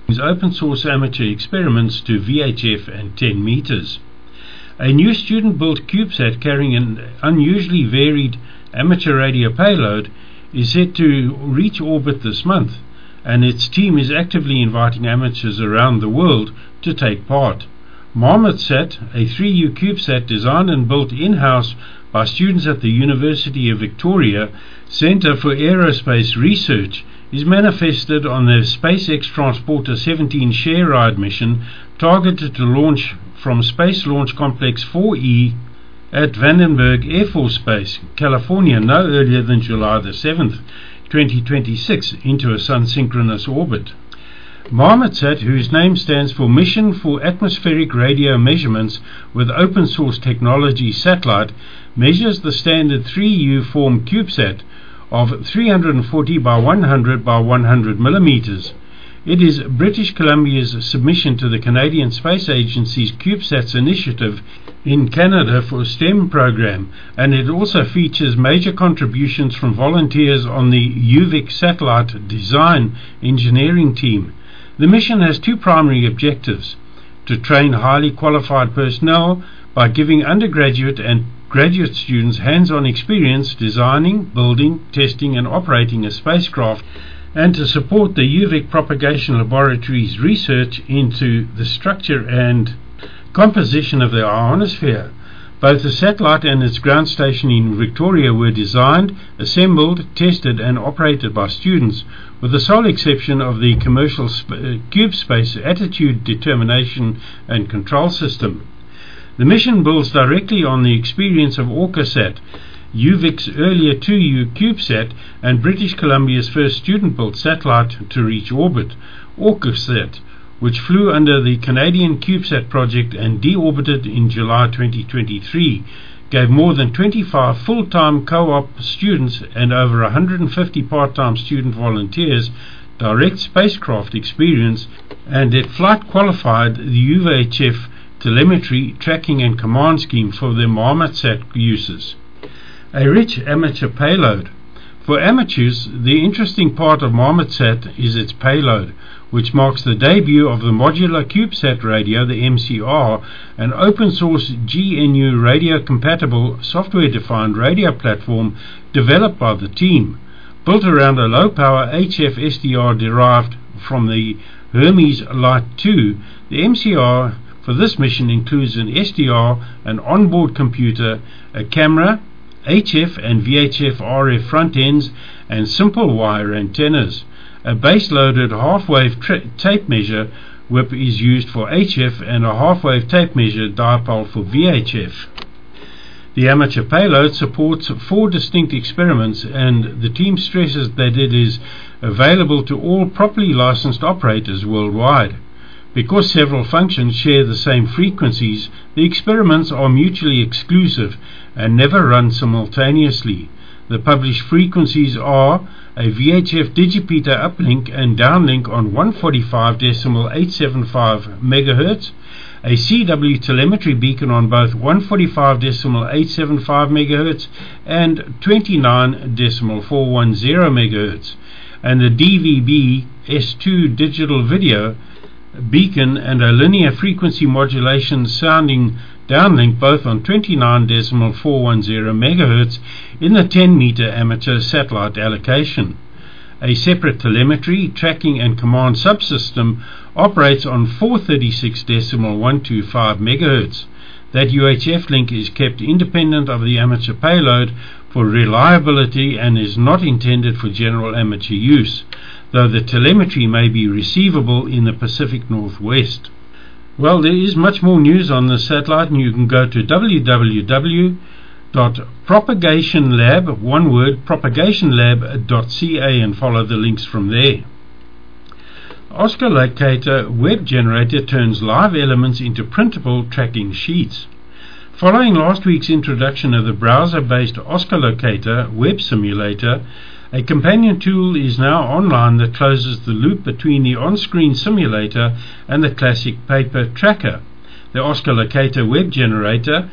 open source amateur experiments to VHF and 10 meters. A new student-built CubeSat carrying an unusually varied amateur radio payload is set to reach orbit this month, and its team is actively inviting amateurs around the world to take part. MarmotSat, a 3U CubeSat designed and built in-house by students at the University of Victoria Centre for Aerospace Research, is manifested on the SpaceX Transporter 17 share ride mission targeted to launch from Space Launch Complex 4E at Vandenberg Air Force Base, California, no earlier than July the 7th, 2026, into a sun-synchronous orbit. MarmotSat, whose name stands for Mission for Atmospheric Radio Measurements with Open Source Technology Satellite, measures the standard 3U form CubeSat of 340 by 100 by 100 millimeters. It is British Columbia's submission to the Canadian Space Agency's CubeSats initiative in Canada for STEM program, and it also features major contributions from volunteers on the UVic satellite design engineering team. The mission has two primary objectives: to train highly qualified personnel by giving undergraduate and graduate students hands-on experience designing, building, testing and operating a spacecraft, and to support the UVic Propagation Laboratory's research into the structure and composition of the ionosphere. Both the satellite and its ground station in Victoria were designed, assembled, tested and operated by students, with the sole exception of the commercial CubeSpace attitude determination and control system. The mission builds directly on the experience of OrcaSat, UVic's earlier 2U CubeSat and British Columbia's first student-built satellite to reach orbit, OrcaSat, which flew under the Canadian CubeSat project and deorbited in July 2023, gave more than 25 full-time co-op students and over 150 part-time student volunteers direct spacecraft experience, and it flight qualified the UVHF telemetry, tracking and command scheme for the MarmotSat uses. A rich amateur payload. For amateurs, the interesting part of MarmotSat is its payload, which marks the debut of the Modular CubeSat Radio, the MCR, an open-source GNU radio-compatible software-defined radio platform developed by the team. Built around a low-power HF SDR derived from the Hermes Light 2, the MCR for this mission includes an SDR, an onboard computer, a camera, HF and VHF RF front ends, and simple wire antennas. A base-loaded half-wave tape measure whip is used for HF and a half-wave tape measure dipole for VHF. The amateur payload supports 4 distinct experiments, and the team stresses that it is available to all properly licensed operators worldwide. Because several functions share the same frequencies, the experiments are mutually exclusive and never run simultaneously. The published frequencies are a VHF digipeater uplink and downlink on 145.875 MHz, a CW telemetry beacon on both 145.875 MHz and 29.410 MHz, and the DVB S2 digital video beacon and a linear frequency modulation sounding downlink both on 29.410 MHz in the 10-meter amateur satellite allocation. A separate telemetry, tracking and command subsystem operates on 436.125 MHz. That UHF link is kept independent of the amateur payload for reliability and is not intended for general amateur use, though the telemetry may be receivable in the Pacific Northwest. Well, there is much more news on the satellite, and you can go to www.propagationlab, one word, propagationlab.ca, and follow the links from there. Oscar Locator web generator turns live elements into printable tracking sheets. Following last week's introduction of the browser-based Oscar Locator web simulator, a companion tool is now online that closes the loop between the on-screen simulator and the classic paper tracker. The Oscar Locator web generator,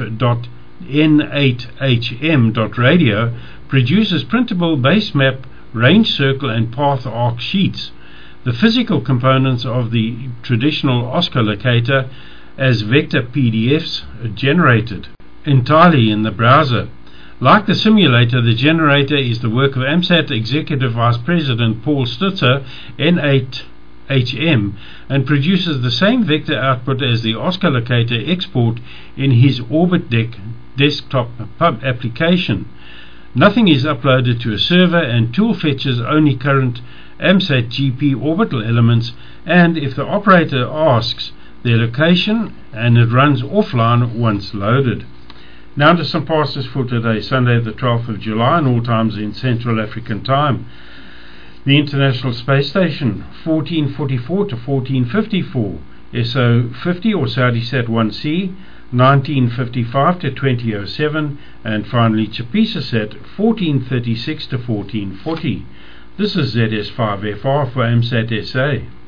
oscarlocator-pdf.n8hm.radio, produces printable base map range circle and path arc sheets. The physical components of the traditional OSCAR locator as vector PDFs are generated entirely in the browser. Like the simulator, the generator is the work of AMSAT Executive Vice President Paul Stutzer, N8HM, and produces the same vector output as the OSCAR locator export in his OrbitDeck desktop application. Nothing is uploaded to a server, and tool fetches only current AMSAT GP orbital elements, and if the operator asks, their location, and it runs offline once loaded. Now to some passes for today, Sunday the 12th of July, and all times in Central African Time. The International Space Station, 1444 to 1454, SO 50 or SaudiSat 1C, 1955 to 2007, and finally Chapisasat, 1436 to 1440. This is ZS5FR for AMSAT SA.